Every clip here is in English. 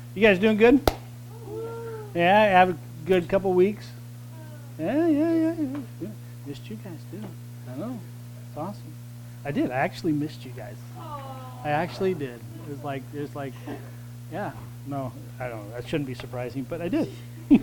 You guys doing good? Yeah, have a good couple weeks. Yeah. Missed you guys too. I know. It's awesome. I did. I actually missed you guys. I actually did. It was like, yeah. No, I don't know. That shouldn't be surprising, but I did.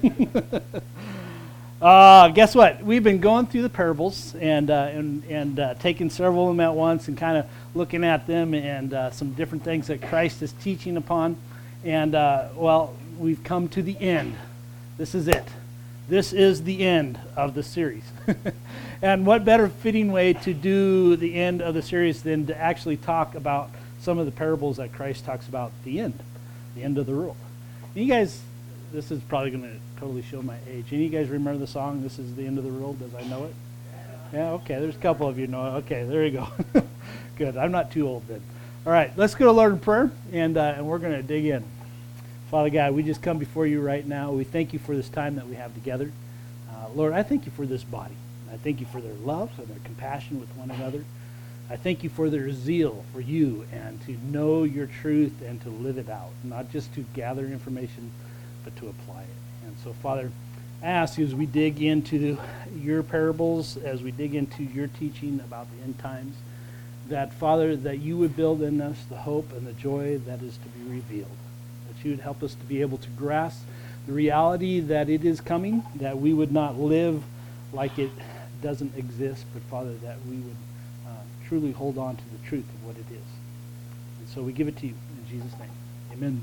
Guess what? We've been going through the parables and taking several of them at once and kind of looking at them and some different things that Christ is teaching upon. And, we've come to the end. This is it. This is the end of the series. And what better fitting way to do the end of the series than to actually talk about some of the parables that Christ talks about the end of the world. You guys, this is probably going to totally show my age. Any of you guys remember the song, This is the End of the World, as I know it? Yeah, okay, there's a couple of you know it. Okay, there you go. Good, I'm not too old then. All right, let's go to Lord in prayer, and we're going to dig in. Father God, we just come before you right now. We thank you for this time that we have together. Lord, I thank you for this body. I thank you for their love and their compassion with one another. I thank you for their zeal for you and to know your truth and to live it out, not just to gather information, but to apply it. And so, Father, I ask you as we dig into your parables, as we dig into your teaching about the end times, that, Father, that you would build in us the hope and the joy that is to be revealed, that you would help us to be able to grasp the reality that it is coming, that we would not live like it doesn't exist, but, Father, that we would truly hold on to the truth of what it is. And so we give it to you in Jesus' name. Amen.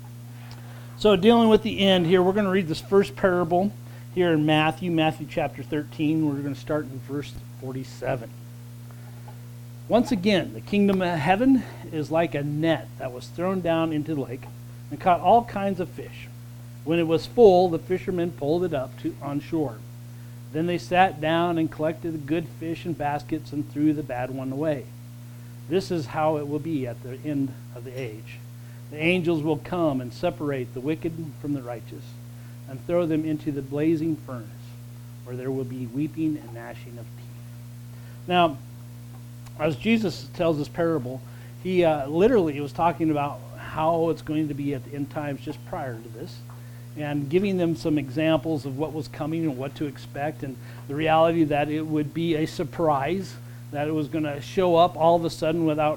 So dealing with the end here, we're going to read this first parable here in Matthew chapter 13. We're going to start in verse 47. Once again, the kingdom of heaven is like a net that was thrown down into the lake and caught all kinds of fish. When it was full, the fishermen pulled it up on shore. Then they sat down and collected the good fish in baskets and threw the bad one away. This is how it will be at the end of the age. The angels will come and separate the wicked from the righteous and throw them into the blazing furnace, where there will be weeping and gnashing of teeth. Now, as Jesus tells this parable, he literally was talking about how it's going to be at the end times just prior to this, and giving them some examples of what was coming and what to expect, and the reality that it would be a surprise, that it was going to show up all of a sudden without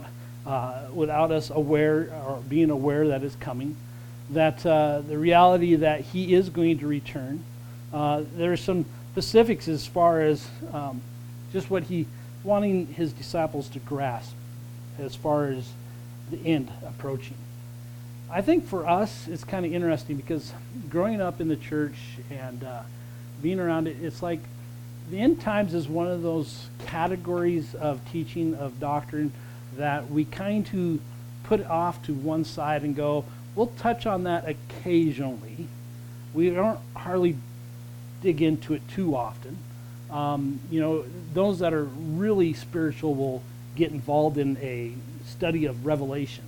us aware or being aware that it's coming, that the reality that he is going to return. There are some specifics as far as just what he wanting his disciples to grasp as far as the end approaching. I think for us, it's kind of interesting because growing up in the church and being around it, it's like the end times is one of those categories of teaching, of doctrine, that we kind of put off to one side and go, we'll touch on that occasionally. We don't hardly dig into it too often. Those that are really spiritual will get involved in a study of Revelation,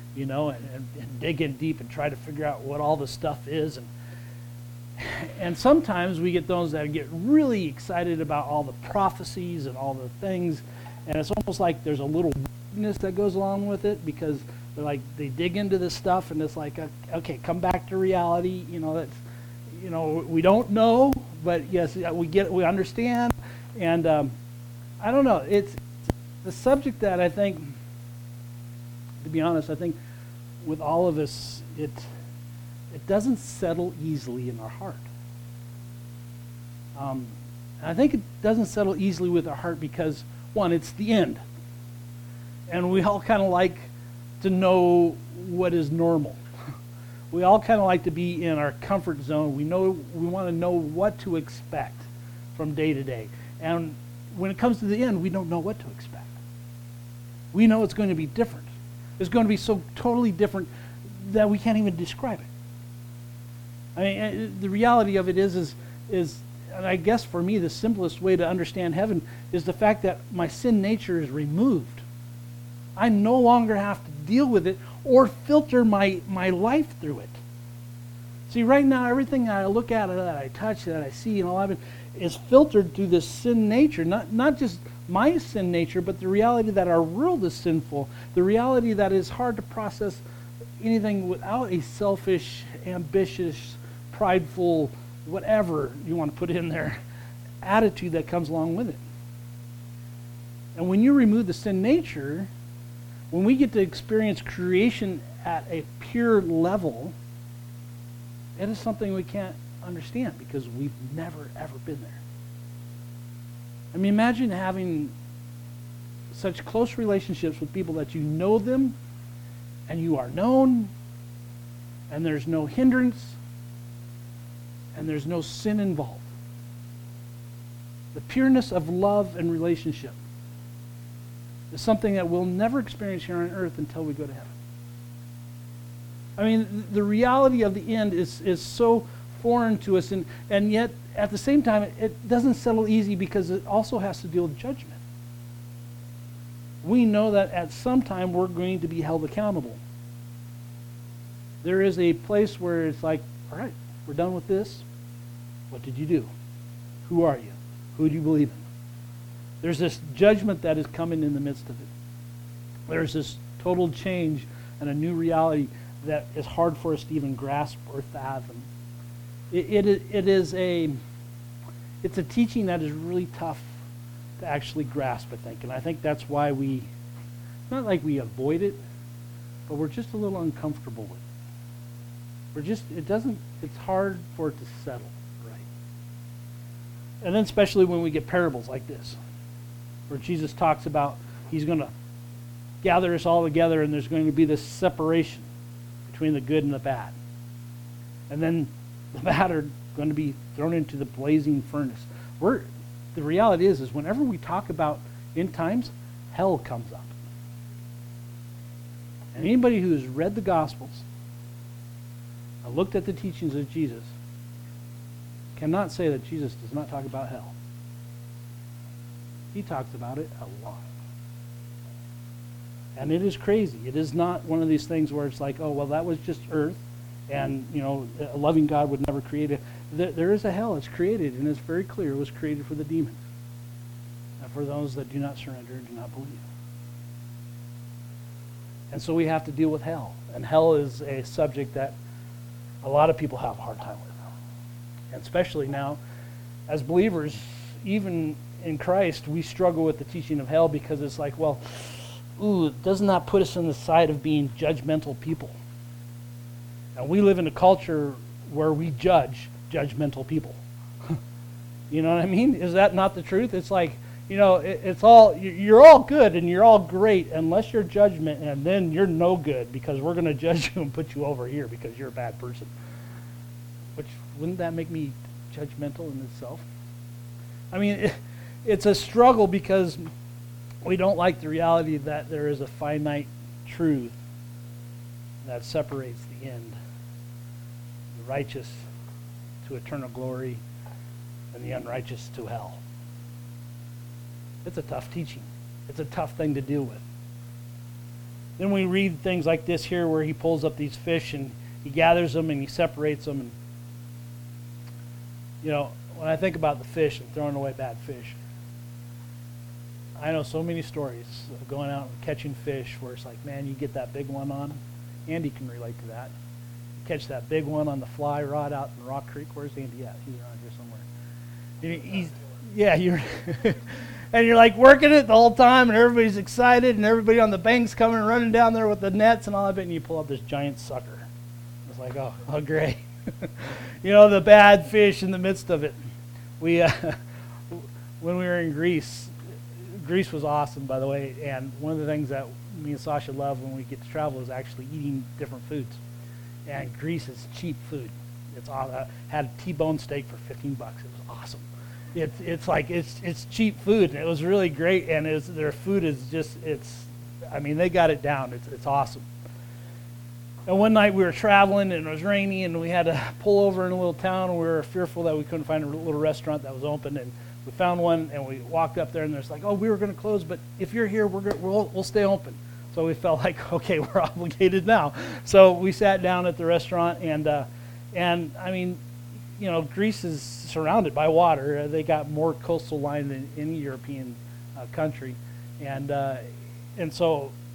and dig in deep and try to figure out what all the stuff is. And sometimes we get those that get really excited about all the prophecies and all the things, and it's almost like there's a little weakness that goes along with it because they dig into this stuff and it's like, okay, come back to reality. We don't know, but yes, we understand. And I don't know. It's the subject that I think, to be honest, I think with all of us, it doesn't settle easily in our heart. I think it doesn't settle easily with our heart because, one, it's the end. And we all kind of like to know what is normal. We all kind of like to be in our comfort zone. We want to know what to expect from day to day. And when it comes to the end, we don't know what to expect. We know it's going to be different. It's going to be so totally different that we can't even describe it. I mean, the reality of it is, and I guess for me, the simplest way to understand heaven is the fact that my sin nature is removed. I no longer have to deal with it or filter my life through it. See, right now, everything I look at, that I touch, that I see, and all of it is filtered through this sin nature. Not just my sin nature, but the reality that our world is sinful, the reality that is hard to process, anything without a selfish, ambitious, prideful, whatever you want to put in there, attitude that comes along with it. And when you remove the sin nature, when we get to experience creation at a pure level, it is something we can't understand because we've never, ever been there. I mean, imagine having such close relationships with people that you know them and you are known and there's no hindrance and there's no sin involved. The pureness of love and relationship is something that we'll never experience here on earth until we go to heaven. I mean, the reality of the end is so foreign to us, and yet at the same time it doesn't settle easy because it also has to deal with judgment. We know that at some time we're going to be held accountable. There is a place where it's like, all right, we're done with this. What did you do? Who are you? Who do you believe in? There's this judgment that is coming in the midst of it. There's this total change and a new reality that is hard for us to even grasp or fathom. It's a teaching that is really tough to actually grasp, I think. And I think that's why not like we avoid it, but we're just a little uncomfortable with it. It's hard for it to settle, right? And then especially when we get parables like this, where Jesus talks about he's going to gather us all together and there's going to be this separation between the good and the bad. And then the bad are going to be thrown into the blazing furnace. The reality is whenever we talk about end times, hell comes up. And anybody who has read the Gospels and looked at the teachings of Jesus cannot say that Jesus does not talk about hell. He talks about it a lot. And it is crazy. It is not one of these things where it's like, oh, well, that was just earth, and, a loving God would never create it. There is a hell. It's created, and it's very clear. It was created for the demons and for those that do not surrender and do not believe. And so we have to deal with hell. And hell is a subject that a lot of people have a hard time with. And especially now, as believers, even in Christ, we struggle with the teaching of hell because it's like, well, doesn't that put us on the side of being judgmental people? And we live in a culture where we judge judgmental people. You know what I mean? Is that not the truth? It's like, it's all, you're all good and you're all great unless you're judgment, and then you're no good because we're going to judge you and put you over here because you're a bad person. Which, wouldn't that make me judgmental in itself? I mean, it's a struggle because we don't like the reality that there is a finite truth that separates the end, the righteous to eternal glory, and the unrighteous to hell. It's a tough teaching. It's a tough thing to deal with. Then we read things like this here where he pulls up these fish and he gathers them and he separates them. And, when I think about the fish and throwing away bad fish, I know so many stories of going out and catching fish where it's like, man, you get that big one on. Andy can relate to that. You catch that big one on the fly rod out in Rock Creek. Where's Andy at? He's around here somewhere. And you're like working it the whole time, and everybody's excited, and everybody on the bank's coming running down there with the nets and all of it, and you pull up this giant sucker. It's like, oh great. The bad fish in the midst of it. We, when we were in Greece was awesome, by the way, and one of the things that me and Sasha love when we get to travel is actually eating different foods. And Greece is cheap food. It's had a T-bone steak for $15. It was awesome. It's cheap food, and it was really great. And their food is just they got it down. It's awesome. And one night we were traveling, and it was rainy, and we had to pull over in a little town, and we were fearful that we couldn't find a little restaurant that was open. And we found one, and we walked up there, and there's like, oh, we were going to close, but if you're here, we'll stay open. So we felt like, okay, we're obligated now. So we sat down at the restaurant, and I mean, Greece is surrounded by water. They got more coastal line than any European country, and so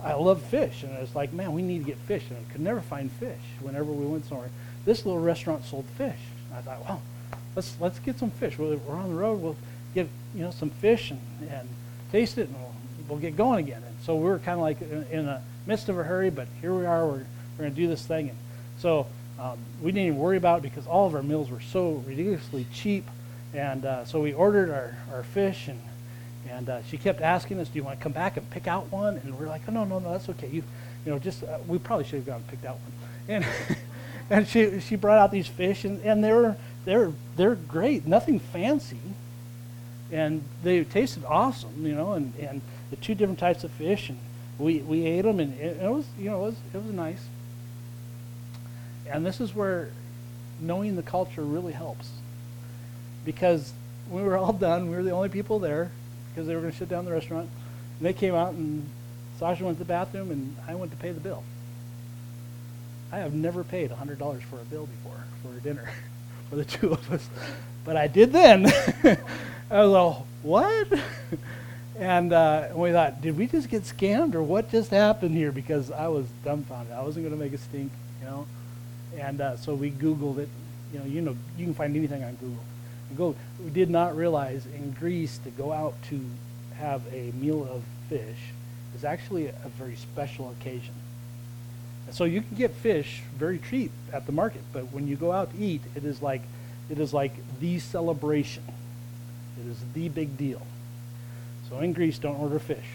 I love fish. And it's like, man, we need to get fish. And I could never find fish whenever we went somewhere. This little restaurant sold fish. And I thought, well, let's get some fish. We're on the road. We'll get some fish and taste it, and we'll get going again. And so we were kind of like in the midst of a hurry, but here we are. We're going to do this thing. And so we didn't even worry about it because all of our meals were so ridiculously cheap. And so we ordered our fish, and she kept asking us, do you want to come back and pick out one? And we're like, oh, no, that's okay. We probably should have gone and picked out one. And she brought out these fish, and they're great, nothing fancy. And they tasted awesome, and the two different types of fish, and we ate them, and it was nice. And this is where knowing the culture really helps, because when we were all done, we were the only people there because they were going to shut down the restaurant. And they came out, and Sasha went to the bathroom, and I went to pay the bill. I have never paid $100 for a bill before for a dinner for the two of us, but I did then. I was like, what? And we thought, did we just get scammed, or what just happened here? Because I was dumbfounded. I wasn't going to make a stink, And so we Googled it. You can find anything on Google. We did not realize in Greece to go out to have a meal of fish is actually a very special occasion. And so you can get fish very cheap at the market, but when you go out to eat, it is like the celebration. It is the big deal. So in Greece, don't order fish.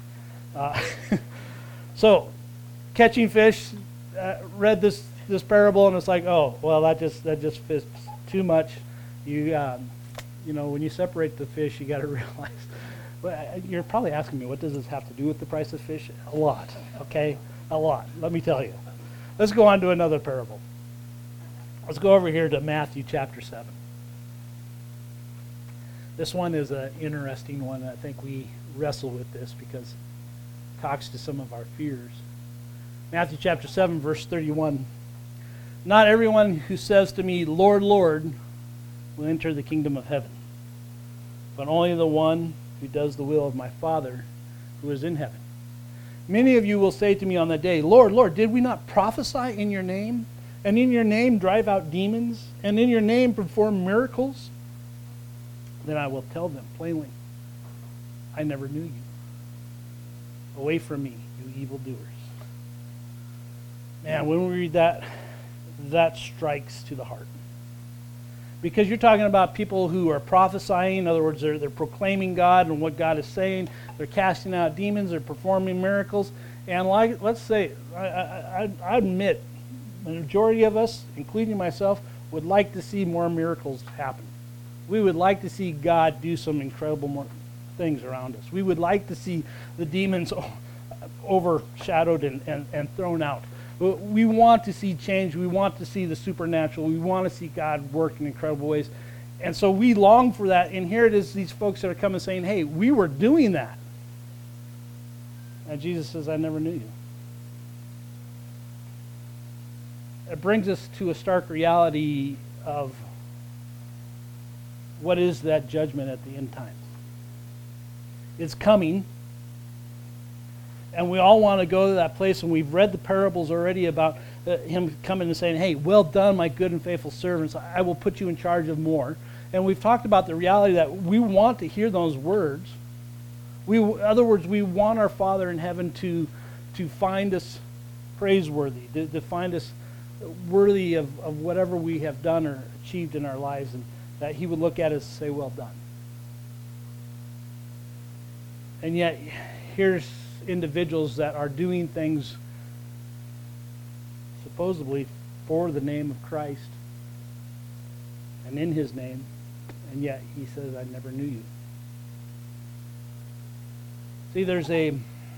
So catching fish, read this parable, and it's like, oh, well, that just fits too much. When you separate the fish, you got to realize. Well, you're probably asking me, what does this have to do with the price of fish? A lot, okay? A lot. Let me tell you. Let's go on to another parable. Let's go over here to Matthew chapter 7. This one is an interesting one. I think we wrestle with this because it talks to some of our fears. Matthew chapter 7, verse 31. Not everyone who says to me, Lord, Lord, will enter the kingdom of heaven, but only the one who does the will of my Father who is in heaven. Many of you will say to me on that day, Lord, Lord, did we not prophesy in your name, and in your name drive out demons, and in your name perform miracles? Then I will tell them plainly, I never knew you. Away from me, you evildoers. Man, when we read that, that strikes to the heart. Because you're talking about people who are prophesying. In other words, they're proclaiming God and what God is saying. They're casting out demons. They're performing miracles. And let's say, I admit, the majority of us, including myself, would like to see more miracles happen. We would like to see God do some incredible more things around us. We would like to see the demons overshadowed and thrown out. We want to see change. We want to see the supernatural. We want to see God work in incredible ways. And so we long for that. And here it is, these folks that are coming saying, hey, we were doing that. And Jesus says, I never knew you. It brings us to a stark reality of what is that judgment at the end times. It's coming. And we all want to go to that place, and we've read the parables already about him coming and saying, hey, well done, my good and faithful servants. I will put you in charge of more. And we've talked about the reality that we want to hear those words. In other words, we want our Father in heaven to find us praiseworthy, to find us worthy of whatever we have done or achieved in our lives, and that he would look at us and say, well done. And yet, here's individuals that are doing things supposedly for the name of Christ and in his name, and yet he says, I never knew you. See, there's a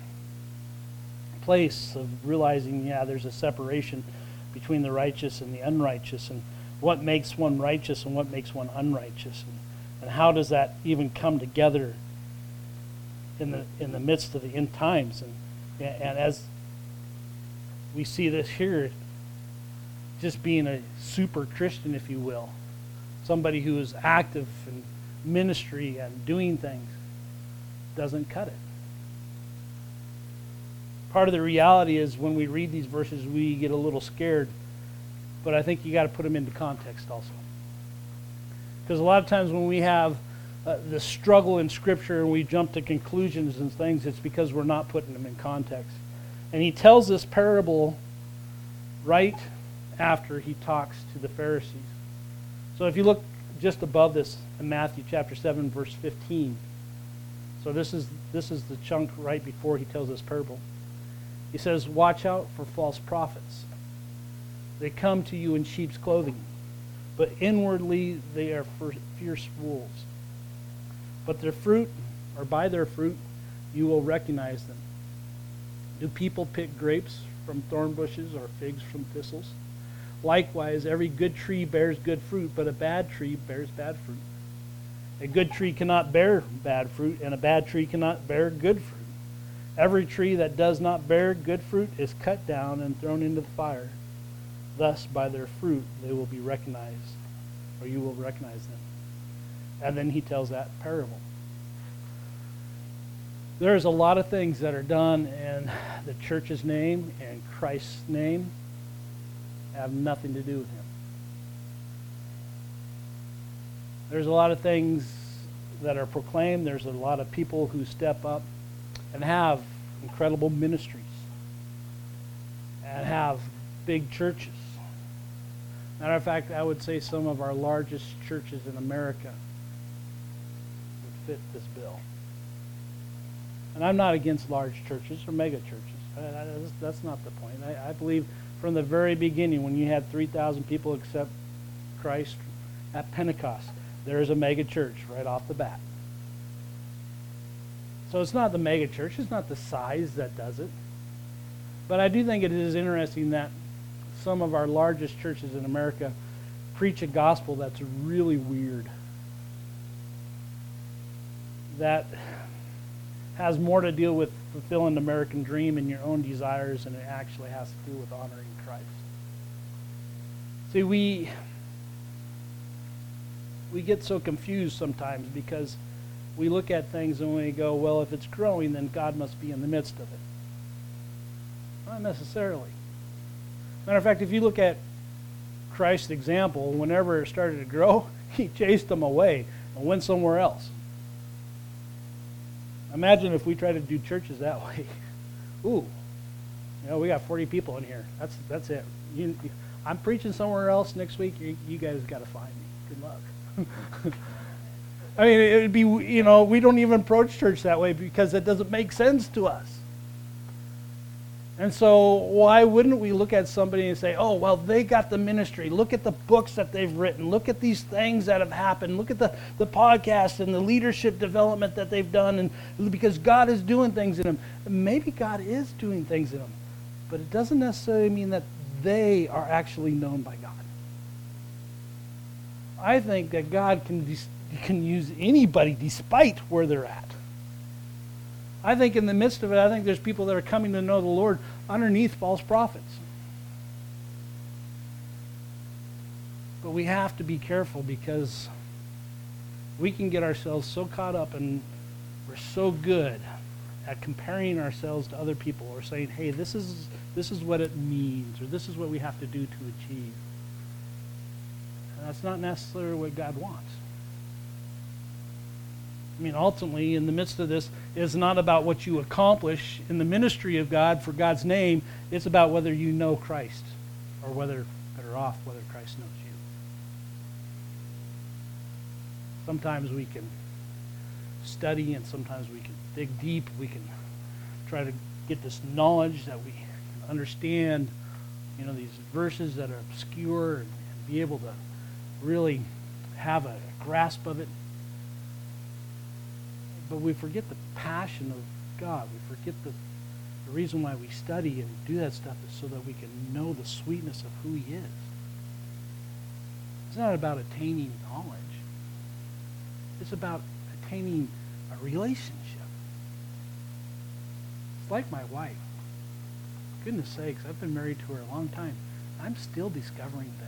place of realizing, there's a separation between the righteous and the unrighteous, and what makes one righteous and what makes one unrighteous, and how does that even come together in the midst of the end times. And as we see this here, just being a super Christian, if you will, somebody who is active in ministry and doing things, doesn't cut it. part of the reality is when we read these verses, we get a little scared. But I think you got to put them into context also. Because a lot of times when we have the struggle in Scripture and we jump to conclusions and things, it's because we're not putting them in context. And he tells this parable right after he talks to the Pharisees. So if you look just above this in Matthew chapter 7, verse 15. So this is the chunk right before he tells this parable. He says, "Watch out for false prophets. They come to you in sheep's clothing, but inwardly they are fierce wolves. But their fruit, or by their fruit, you will recognize them. Do people pick grapes from thorn bushes or figs from thistles? Likewise, every good tree bears good fruit, but a bad tree bears bad fruit. A good tree cannot bear bad fruit, and a bad tree cannot bear good fruit. Every tree that does not bear good fruit is cut down and thrown into the fire. Thus, by their fruit, they will be recognized, or you will recognize them." And then he tells that parable. There's a lot of things that are done in the church's name and Christ's name have nothing to do with him. There's a lot of things that are proclaimed. There's a lot of people who step up and have incredible ministries and have big churches. Matter of fact, I would say some of our largest churches in America would fit this bill. And I'm not against large churches or mega churches. That's not the point. I believe from the very beginning, when you had 3,000 people accept Christ at Pentecost, there is a mega church right off the bat. So it's not the mega church, it's not the size that does it. But I do think it is interesting that some of our largest churches in America preach a gospel that's really weird. That has more to deal with fulfilling the American dream and your own desires than it actually has to do with honoring Christ. See, we get so confused sometimes because we look at things and we go, well, if it's growing, then God must be in the midst of it. Not necessarily. Matter of fact, if you look at Christ's example, whenever it started to grow, he chased them away and went somewhere else. Imagine if we try to do churches that way. Ooh, we got 40 people in here. That's it. I'm preaching somewhere else next week. You guys got to find me. Good luck. I mean, it would be, we don't even approach church that way because it doesn't make sense to us. And so why wouldn't we look at somebody and say, oh, well, they got the ministry. Look at the books that they've written. Look at these things that have happened. Look at the podcast and the leadership development that they've done. And because God is doing things in them. Maybe God is doing things in them. But it doesn't necessarily mean that they are actually known by God. I think that God can use anybody despite where they're at. I think in the midst of it, I think there's people that are coming to know the Lord underneath false prophets. But we have to be careful because we can get ourselves so caught up and we're so good at comparing ourselves to other people or saying, hey, this is what it means or this is what we have to do to achieve. And that's not necessarily what God wants. I mean, ultimately, in the midst of this, it's not about what you accomplish in the ministry of God for God's name. It's about whether you know Christ or whether Christ knows you. Sometimes we can study and sometimes we can dig deep. We can try to get this knowledge that we understand, these verses that are obscure and be able to really have a grasp of it. But we forget the passion of God. We forget the reason why we study and do that stuff is so that we can know the sweetness of who he is. It's not about attaining knowledge. It's about attaining a relationship. It's like my wife. For goodness sakes, I've been married to her a long time. I'm still discovering things.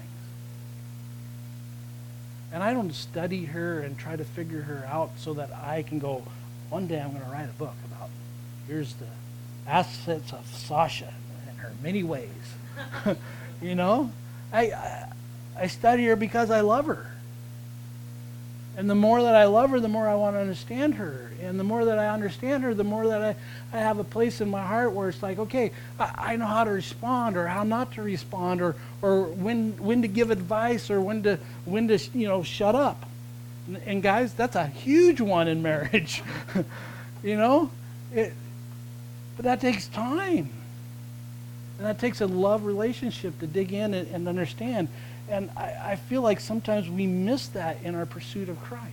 And I don't study her and try to figure her out so that I can go, one day I'm going to write a book about, here's the Assets of Sasha and her many ways. You know, I study her because I love her. And the more that I love her, the more I want to understand her. And the more that I understand her, the more that I have a place in my heart where it's like, okay, I know how to respond or how not to respond or when to give advice or when to shut up. And guys, that's a huge one in marriage. But that takes time. And that takes a love relationship to dig in and understand. And I feel like sometimes we miss that in our pursuit of Christ.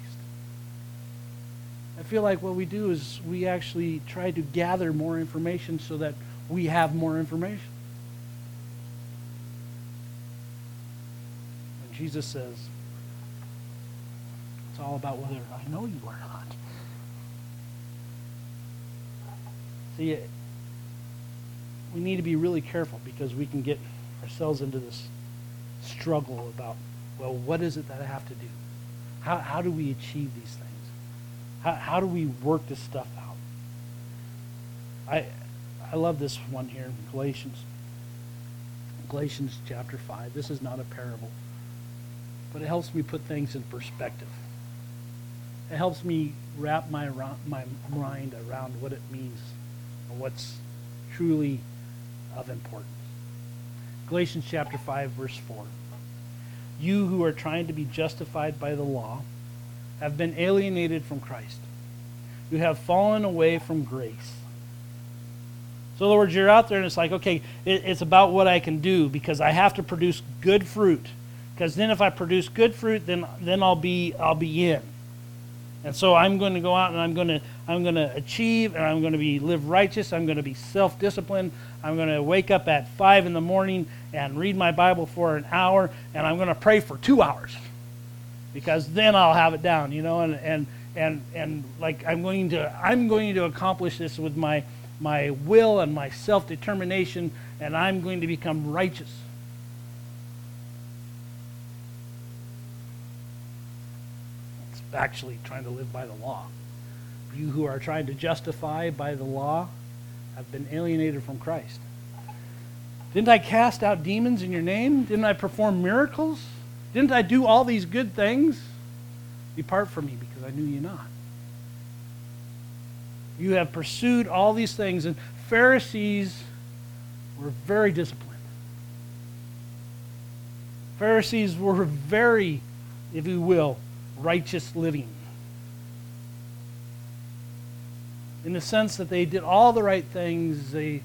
I feel like what we do is we actually try to gather more information so that we have more information. And Jesus says, it's all about whether I know you or not. See, we need to be really careful because we can get ourselves into this struggle about, well, what is it that I have to do? How do we achieve these things? How do we work this stuff out? I love this one here in Galatians. Galatians chapter 5. This is not a parable, but it helps me put things in perspective. It helps me wrap my mind around what it means and what's truly of importance. Galatians chapter 5, verse 4. You who are trying to be justified by the law have been alienated from Christ. You have fallen away from grace. So in other words, you're out there and it's like, okay, it's about what I can do because I have to produce good fruit. Because then if I produce good fruit, then I'll be in. And so I'm going to go out and I'm going to achieve and I'm going to live righteous. I'm going to be self-disciplined. I'm going to wake up at 5 in the morning and read my Bible for an hour, and I'm going to pray for 2 hours because then I'll have it down, and like I'm going to accomplish this with my will and my self-determination, and I'm going to become righteous. It's actually trying to live by the law. You who are trying to justify by the law have been alienated from Christ. Didn't I cast out demons in your name? Didn't I perform miracles? Didn't I do all these good things? Depart from me because I knew you not. You have pursued all these things, and Pharisees were very disciplined. Pharisees were very, if you will, righteous living. In the sense that they did all the right things. They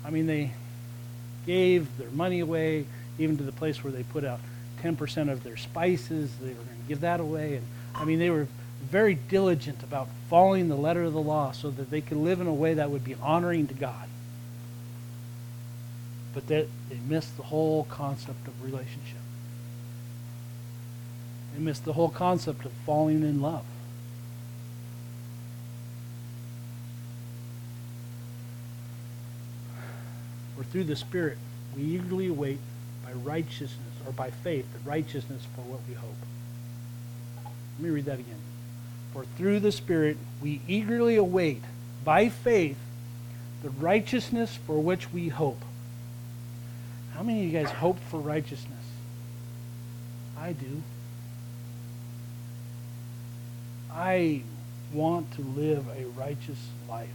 gave their money away, even to the place where they put out 10% of their spices. They were going to give that away. And they were very diligent about following the letter of the law so that they could live in a way that would be honoring to God. But they missed the whole concept of relationship. They missed the whole concept of falling in love. For through the Spirit, we eagerly await by righteousness, or by faith, the righteousness for what we hope. Let me read that again. For through the Spirit, we eagerly await by faith the righteousness for which we hope. How many of you guys hope for righteousness? I do. I want to live a righteous life.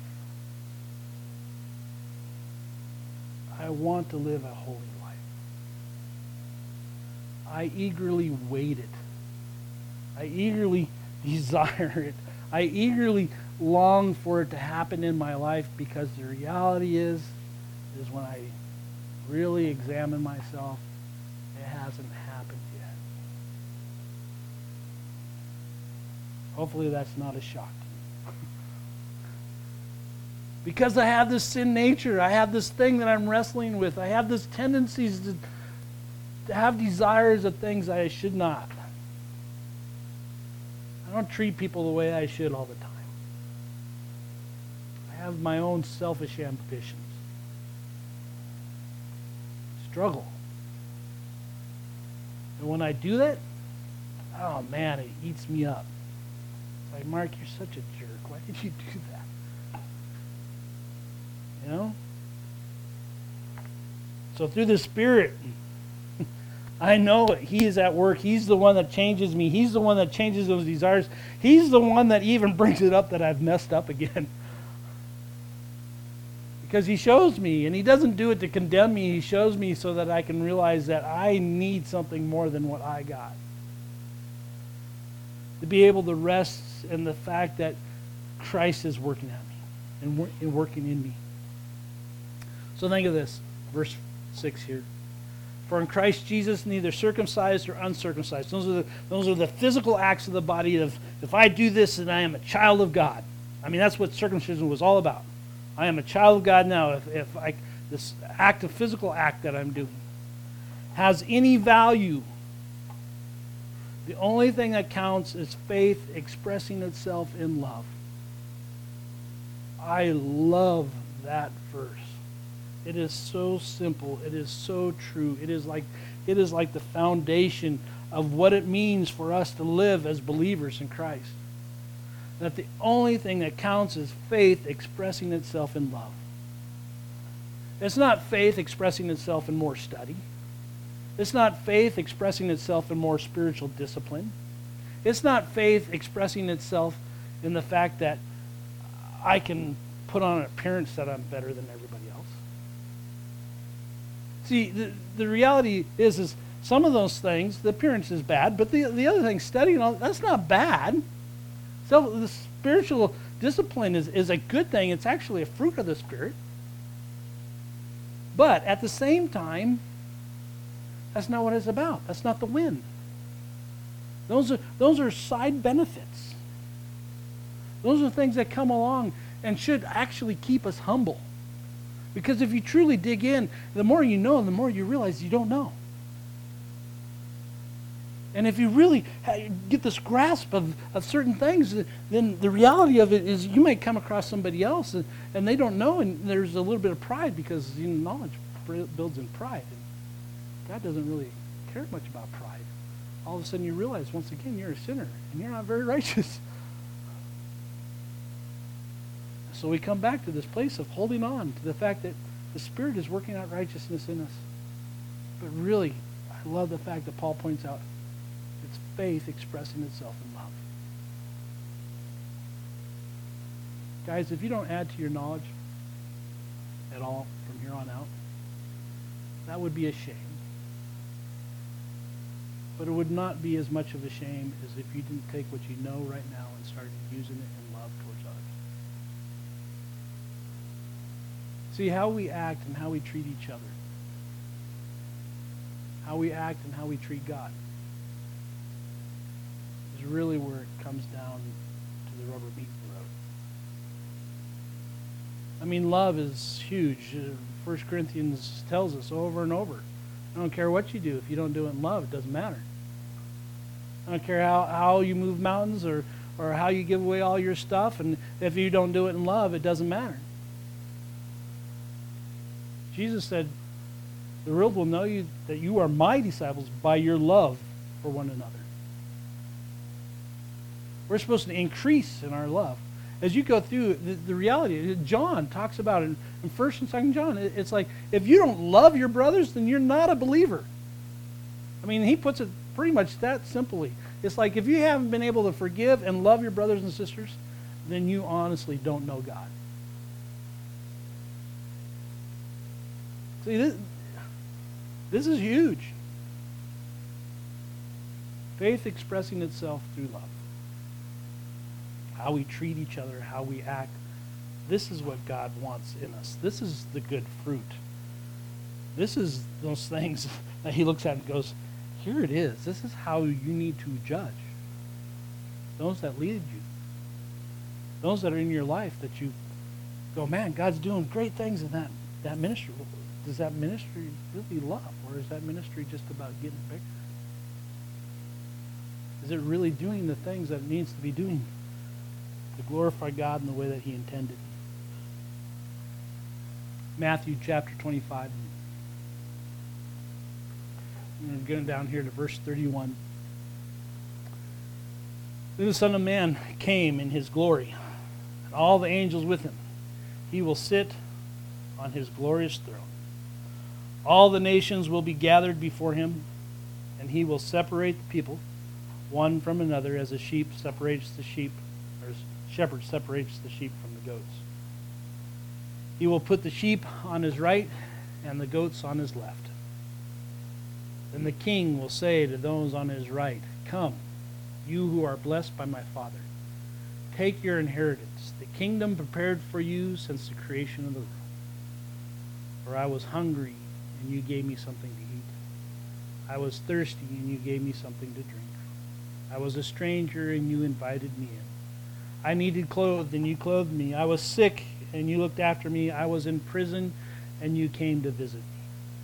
I want to live a holy life. I eagerly wait it. I eagerly desire it. I eagerly long for it to happen in my life because the reality is when I really examine myself, it hasn't happened yet. Hopefully that's not a shock to you. Because I have this sin nature. I have this thing that I'm wrestling with. I have this tendencies to have desires of things I should not. I don't treat people the way I should all the time. I have my own selfish ambitions. Struggle. And when I do that, oh man, it eats me up. It's like, Mark, you're such a jerk. Why did you do that? You know? So through the Spirit, I know He is at work. He's the one that changes me. He's the one that changes those desires. He's the one that even brings it up that I've messed up again. Because He shows me, and He doesn't do it to condemn me. He shows me so that I can realize that I need something more than what I got. To be able to rest in the fact that Christ is working at me and working in me. So think of this, verse 6 here. For in Christ Jesus, neither circumcised or uncircumcised. Those are the physical acts of the body of, if I do this, then I am a child of God. I mean, that's what circumcision was all about. I am a child of God now. If this act, of physical act that I'm doing, has any value, the only thing that counts is faith expressing itself in love. I love that verse. It is so simple. It is so true. It is like the foundation of what it means for us to live as believers in Christ. That the only thing that counts is faith expressing itself in love. It's not faith expressing itself in more study. It's not faith expressing itself in more spiritual discipline. It's not faith expressing itself in the fact that I can put on an appearance that I'm better than everybody else. See, the reality is some of those things, the appearance is bad, but the other thing, studying, that's not bad. So the spiritual discipline is a good thing. It's actually a fruit of the Spirit. But at the same time, that's not what it's about. That's not the win. Those are side benefits. Those are things that come along and should actually keep us humble. Because if you truly dig in, the more you know, the more you realize you don't know. And if you really get this grasp of certain things, then the reality of it is you might come across somebody else and they don't know, and there's a little bit of pride because knowledge builds in pride. And God doesn't really care much about pride. All of a sudden you realize, once again, you're a sinner and you're not very righteous. So we come back to this place of holding on to the fact that the Spirit is working out righteousness in us. But really, I love the fact that Paul points out it's faith expressing itself in love. Guys, if you don't add to your knowledge at all from here on out, that would be a shame. But it would not be as much of a shame as if you didn't take what you know right now and started using it in love towards others. See, how we act and how we treat each other, how we act and how we treat God, is really where it comes down to the rubber meeting the road. I mean, love is huge. 1 Corinthians tells us over and over. I don't care what you do. If you don't do it in love, it doesn't matter. I don't care how you move mountains or how you give away all your stuff, and if you don't do it in love, it doesn't matter. Jesus said, the world will know you that you are my disciples by your love for one another. We're supposed to increase in our love. As you go through the reality, John talks about it in 1 and 2 John. It's like, if you don't love your brothers, then you're not a believer. I mean, he puts it pretty much that simply. It's like, if you haven't been able to forgive and love your brothers and sisters, then you honestly don't know God. See, this is huge. Faith expressing itself through love. How we treat each other, how we act. This is what God wants in us. This is the good fruit. This is those things that he looks at and goes, here it is. This is how you need to judge. Those that lead you. Those that are in your life that you go, man, God's doing great things in that ministry. Does that ministry really love? Or is that ministry just about getting bigger? Is it really doing the things that it needs to be doing to glorify God in the way that he intended? Matthew chapter 25. We're going down here to verse 31. Then the Son of Man came in his glory, and all the angels with him. He will sit on his glorious throne. All the nations will be gathered before him, and he will separate the people one from another as a sheep separates the sheep, or as a shepherd separates the sheep from the goats. He will put the sheep on his right and the goats on his left. Then the king will say to those on his right, "Come, you who are blessed by my Father. Take your inheritance, the kingdom prepared for you since the creation of the world. For I was hungry, and you gave me something to eat. I was thirsty, and you gave me something to drink. I was a stranger, and you invited me in. I needed clothes, and you clothed me. I was sick, and you looked after me. I was in prison, and you came to visit me."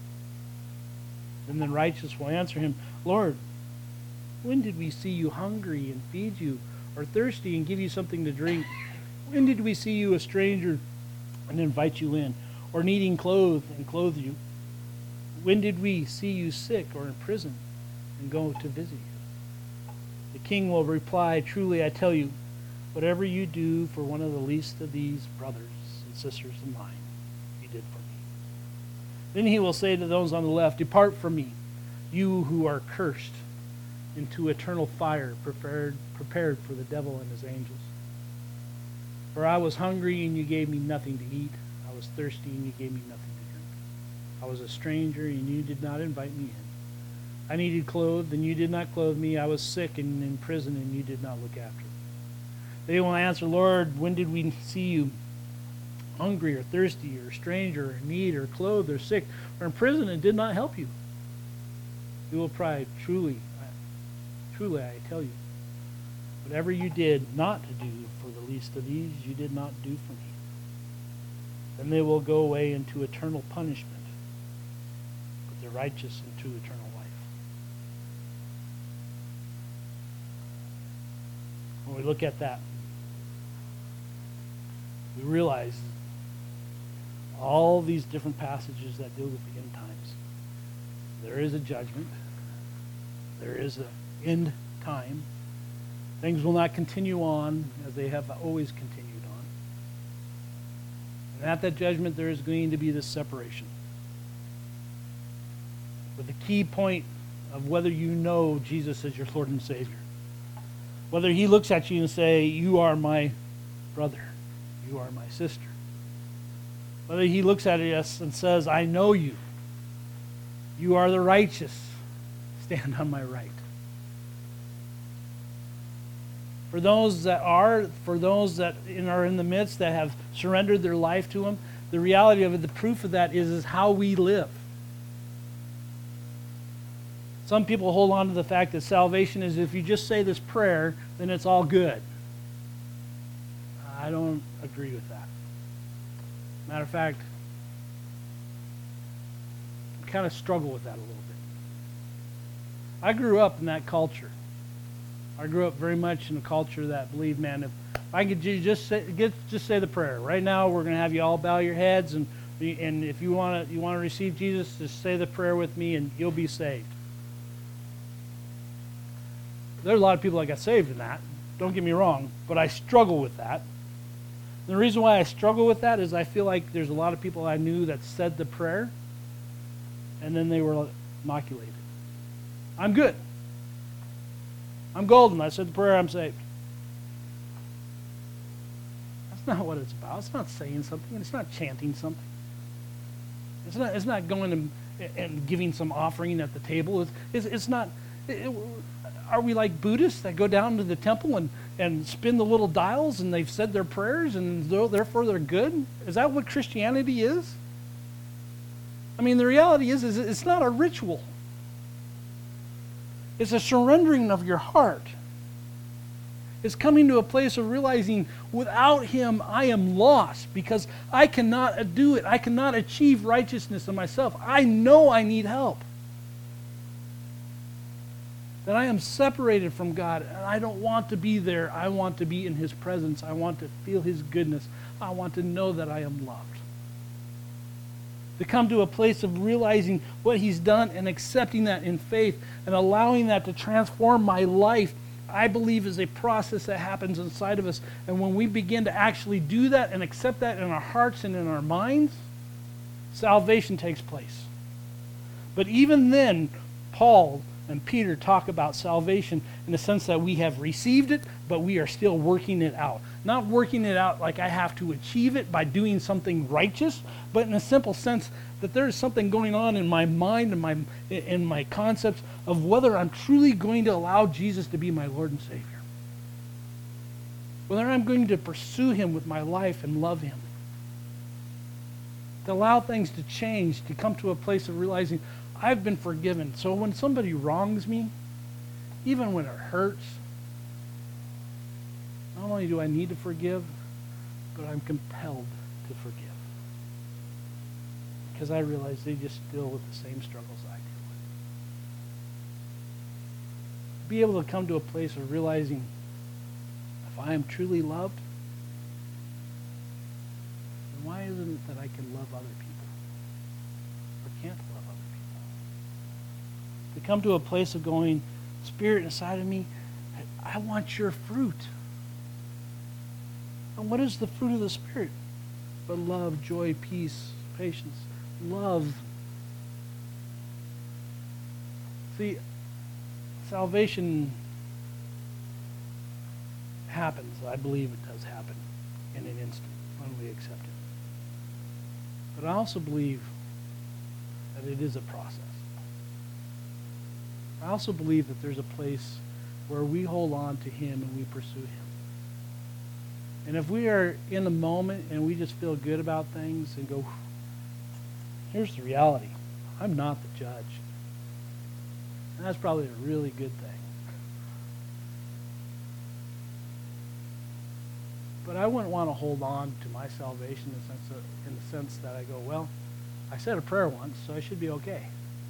Then the righteous will answer him, "Lord, when did we see you hungry and feed you, or thirsty and give you something to drink? When did we see you a stranger and invite you in, or needing clothes and clothe you? When did we see you sick or in prison and go to visit you?" The king will reply, "Truly I tell you, whatever you do for one of the least of these brothers and sisters of mine, you did for me." Then he will say to those on the left, "Depart from me, you who are cursed, into eternal fire prepared for the devil and his angels. For I was hungry, and you gave me nothing to eat. I was thirsty, and you gave me nothing to drink. I was a stranger, and you did not invite me in. I needed clothes, and you did not clothe me. I was sick and in prison, and you did not look after me." They will answer, "Lord, when did we see you hungry or thirsty or stranger or in need or clothed or sick or in prison and did not help you?" You will cry, Truly I tell you, whatever you did not to do for the least of these, you did not do for me." Then they will go away into eternal punishment, but the righteous into eternal life. When we look at that, we realize all these different passages that deal with the end times. There is a judgment. There is an end time. Things will not continue on as they have always continued on. And at that judgment, there is going to be this separation. But the key point of whether you know Jesus as your Lord and Savior, whether he looks at you and say, "You are my brother, you are my sister," whether he looks at us and says, "I know you, you are the righteous, stand on my right." For those that are in the midst that have surrendered their life to him, the reality of it, the proof of that is how we live. Some people hold on to the fact that salvation is if you just say this prayer, then it's all good. I don't agree with that. Matter of fact, I kind of struggle with that a little bit. I grew up in that culture. I grew up very much in a culture that believed, man, if I could just say the prayer. Right now, we're going to have you all bow your heads, and if you want to receive Jesus, just say the prayer with me, and you'll be saved. There are a lot of people that got saved in that. Don't get me wrong, but I struggle with that. The reason why I struggle with that is I feel like there's a lot of people I knew that said the prayer, and then they were inoculated. I'm good. I'm golden. I said the prayer, I'm saved. That's not what it's about. It's not saying something. It's not chanting something. It's not going and giving some offering at the table. It's not. Are we like Buddhists that go down to the temple and spin the little dials and they've said their prayers and therefore they're good? Is that what Christianity is? I mean, the reality is it's not a ritual. It's a surrendering of your heart. It's coming to a place of realizing without him I am lost because I cannot do it. I cannot achieve righteousness in myself. I know I need help. That I am separated from God and I don't want to be there. I want to be in his presence. I want to feel his goodness. I want to know that I am loved. To come to a place of realizing what he's done and accepting that in faith and allowing that to transform my life, I believe is a process that happens inside of us. And when we begin to actually do that and accept that in our hearts and in our minds, salvation takes place. But even then, Paul and Peter talk about salvation in the sense that we have received it, but we are still working it out. Not working it out like I have to achieve it by doing something righteous, but in a simple sense that there is something going on in my mind and in my concepts of whether I'm truly going to allow Jesus to be my Lord and Savior. Whether I'm going to pursue him with my life and love him. To allow things to change, to come to a place of realizing I've been forgiven. So when somebody wrongs me, even when it hurts, not only do I need to forgive, but I'm compelled to forgive. Because I realize they just deal with the same struggles I deal with. Be able to come to a place of realizing if I am truly loved, then why isn't it that I can love other people? Or can't love other people? To come to a place of going, Spirit inside of me, I want your fruit. And what is the fruit of the Spirit? But love, joy, peace, patience, love. See, salvation happens. I believe it does happen in an instant when we accept it. But I also believe that it is a process. I also believe that there's a place where we hold on to him and we pursue him. And if we are in the moment and we just feel good about things and go, here's the reality. I'm not the judge. And that's probably a really good thing. But I wouldn't want to hold on to my salvation in the sense that I go, well, I said a prayer once, so I should be okay.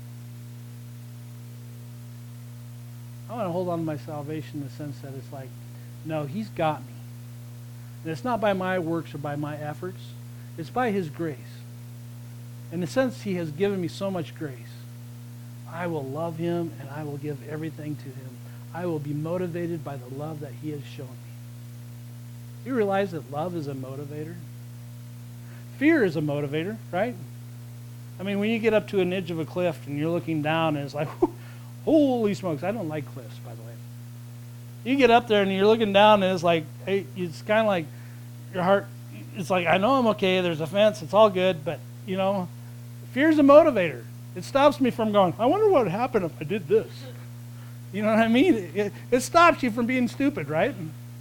I want to hold on to my salvation in the sense that it's like, no, he's got me. And it's not by my works or by my efforts. It's by his grace. In the sense he has given me so much grace, I will love him and I will give everything to him. I will be motivated by the love that he has shown me. You realize that love is a motivator? Fear is a motivator, right? I mean, when you get up to an edge of a cliff and you're looking down and it's like, holy smokes, I don't like cliffs, by the way. You get up there and you're looking down and it's like, hey, it's kind of like your heart, it's like, I know I'm okay, there's a fence, it's all good, but, you know, fear's a motivator. It stops me from going, I wonder what would happen if I did this. You know what I mean? It stops you from being stupid, right?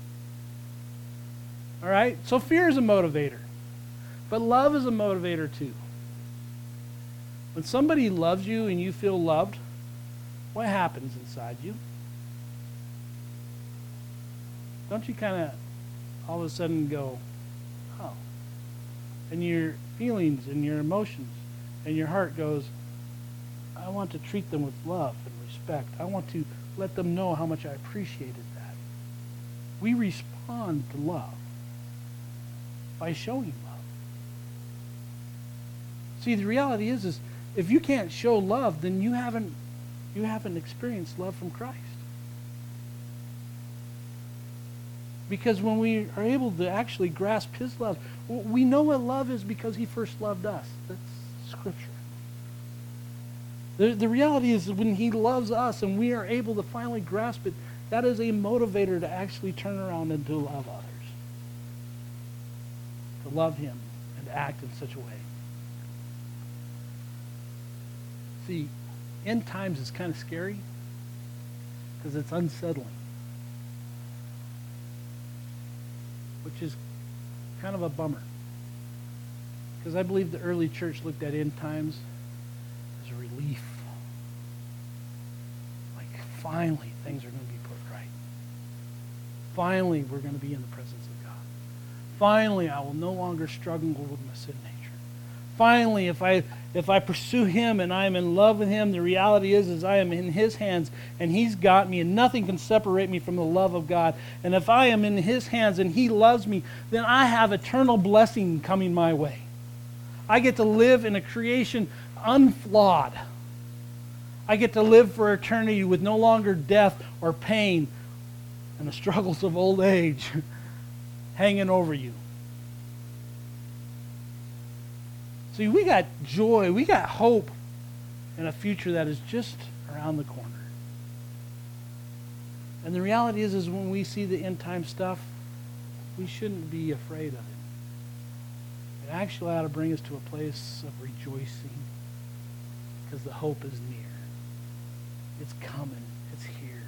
All right? So fear is a motivator. But love is a motivator too. When somebody loves you and you feel loved, what happens inside you? Don't you kind of all of a sudden go, oh. And your feelings and your emotions and your heart goes, I want to treat them with love and respect. I want to let them know how much I appreciated that. We respond to love by showing love. See, the reality is if you can't show love, then you haven't experienced love from Christ. Because when we are able to actually grasp his love, we know what love is because he first loved us. That's Scripture. The reality is when he loves us and we are able to finally grasp it, that is a motivator to actually turn around and to love others. To love him and to act in such a way. See, end times is kind of scary because it's unsettling. Which is kind of a bummer. Because I believe the early church looked at end times as a relief. Like, finally, things are going to be put right. Finally, we're going to be in the presence of God. Finally, I will no longer struggle with my sin nature. Finally, if I pursue him and I'm in love with him, the reality is I am in his hands and he's got me and nothing can separate me from the love of God. And if I am in his hands and he loves me, then I have eternal blessing coming my way. I get to live in a creation unflawed. I get to live for eternity with no longer death or pain and the struggles of old age hanging over you. See, we got joy, we got hope, and a future that is just around the corner. And the reality is when we see the end time stuff, we shouldn't be afraid of it. It actually ought to bring us to a place of rejoicing because the hope is near. It's coming. It's here.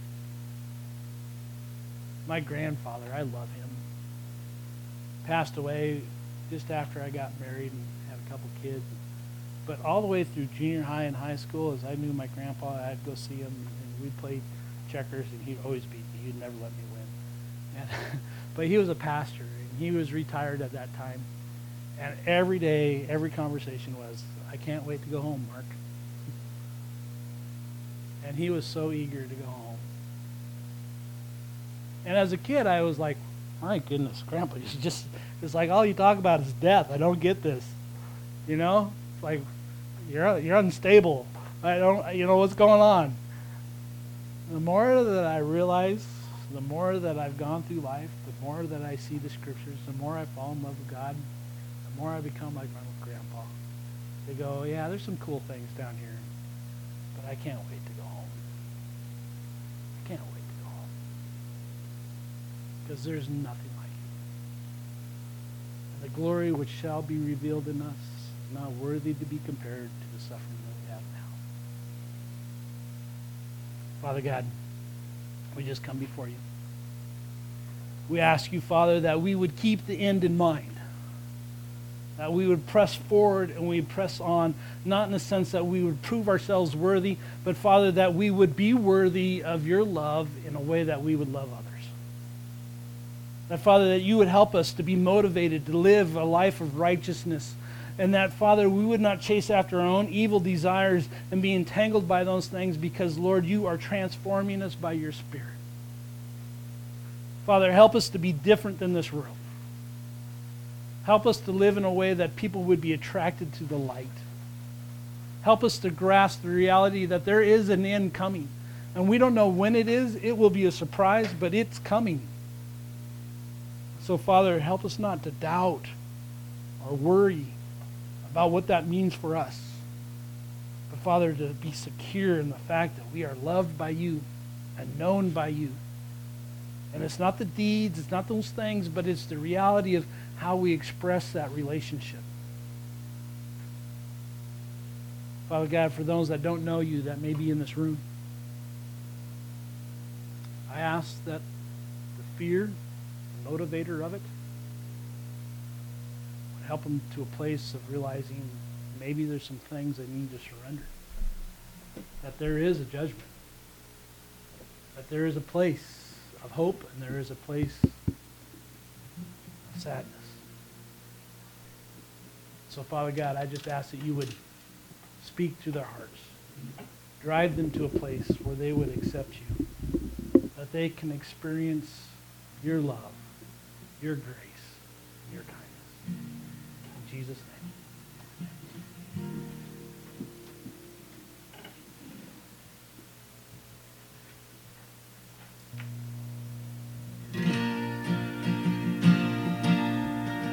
My grandfather, I love him, passed away just after I got married and had a couple kids. But all the way through junior high and high school, as I knew my grandpa, I'd go see him, and we'd play checkers, and he'd always beat me. He'd never let me win. And but he was a pastor, and he was retired at that time. And every day, every conversation was, I can't wait to go home, Mark. And he was so eager to go home. And as a kid, I was like, my goodness, Grandpa, it's like all you talk about is death. I don't get this. You know? It's like, you're unstable. I don't, what's going on? The more that I realize, the more that I've gone through life, the more that I see the scriptures, the more I fall in love with God, the more I become like my grandpa. They go, yeah, there's some cool things down here, but I can't wait to go home. I can't wait to go home. Because there's nothing like it. And the glory which shall be revealed in us is not worthy to be compared to the suffering that we have now. Father God, we just come before you. We ask you, Father, that we would keep the end in mind. That we would press forward and we would press on, not in the sense that we would prove ourselves worthy, but, Father, that we would be worthy of your love in a way that we would love others. That, Father, that you would help us to be motivated to live a life of righteousness. And that, Father, we would not chase after our own evil desires and be entangled by those things because, Lord, you are transforming us by your Spirit. Father, help us to be different than this world. Help us to live in a way that people would be attracted to the light. Help us to grasp the reality that there is an end coming. And we don't know when it is. It will be a surprise, but it's coming. So, Father, help us not to doubt or worry about what that means for us. But, Father, to be secure in the fact that we are loved by you and known by you. And it's not the deeds, it's not those things, but it's the reality of how we express that relationship. Father God, for those that don't know you that may be in this room, I ask that the fear, the motivator of it, would help them to a place of realizing maybe there's some things they need to surrender. That there is a judgment. That there is a place of hope, and there is a place of sadness. So, Father God, I just ask that you would speak to their hearts. Drive them to a place where they would accept you. That they can experience your love, your grace, your kindness. In Jesus' name.